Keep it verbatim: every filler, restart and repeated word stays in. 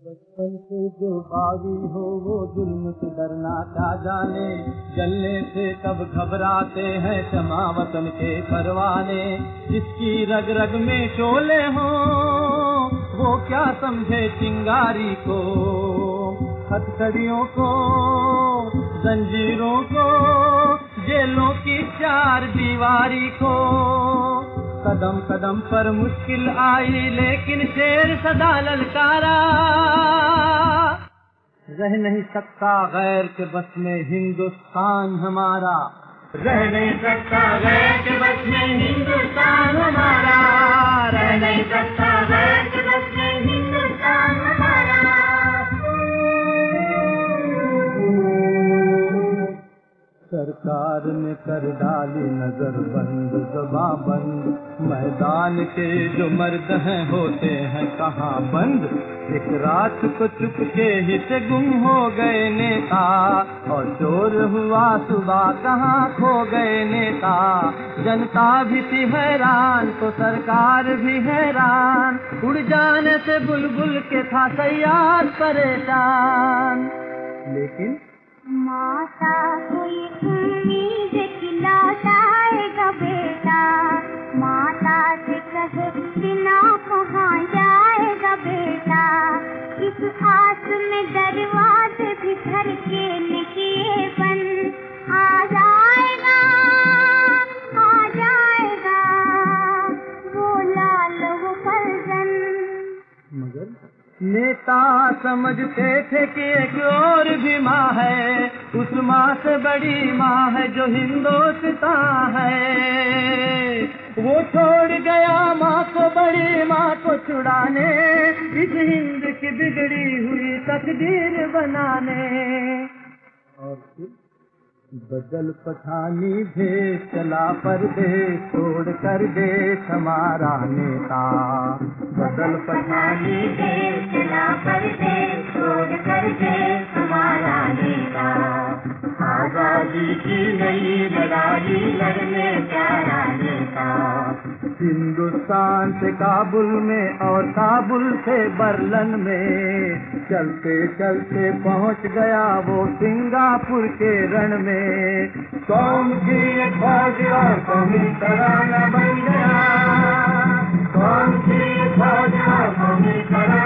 बचपन से जो बागी हो वो जुल्म से डरना क्या जाने, जलने से कब घबराते हैं क्षमा वतन के परवाने। जिसकी रग रग में शोले हो वो क्या समझे चिंगारी को, हथकड़ियों को, जंजीरों को, जेलों की चार दीवारी को। कदम कदम पर मुश्किल आई लेकिन शेर सदा ललकारा। रह नहीं सकता गैर के बस में हिंदुस्तान हमारा, रह नहीं सकता गैर के बस में हिंदुस्तान हमारा, रह नहीं सकता गैर के बस में हिंदुस्तान हमारा। सरकार ने कर डाली नजर बंद, ज़बां बंद, मैदान के जो मर्द हैं होते हैं कहाँ बंद। एक रात को चुपके ही से गुम हो गए नेता, और चोर हुआ सुबह कहाँ खो गए नेता। जनता भी थी हैरान तो सरकार भी हैरान, उड़ जाने से बुलबुल के था सयाद परेशान। लेकिन माता कोई उम्मीद कि लौटाएगा बेटा, माता से कहे बिना कहाँ जाएगा बेटा। इस आस में दरवाजे भी घर के निकिए बंद, आ जाएगा आ जाएगा वो लाल वो फर्जन। मगर नेता समझते थे कि एक और भी माँ है, उस माँ से बड़ी माँ है जो हिंदुस्तान है। वो छोड़ गया माँ को बड़ी माँ को छुड़ाने, इस हिंद की बिगड़ी हुई तकदीर बनाने। और फिर बदल पठानी भेष चला परदेश छोड़ कर देश हमारा नेता। बदल पठानी भेष चला परदेश छोड़ कर देश हमारा नेता। आजादी की नई लड़ाई लड़ने प्यारा नेता। हिंदुस्तान से काबुल में और काबुल से बर्लिन में, चलते चलते पहुंच गया वो सिंगापुर के रण में। कौम की एक फौज और कौमी तराना बन गया, कौम की एक फौज और कौमी तराना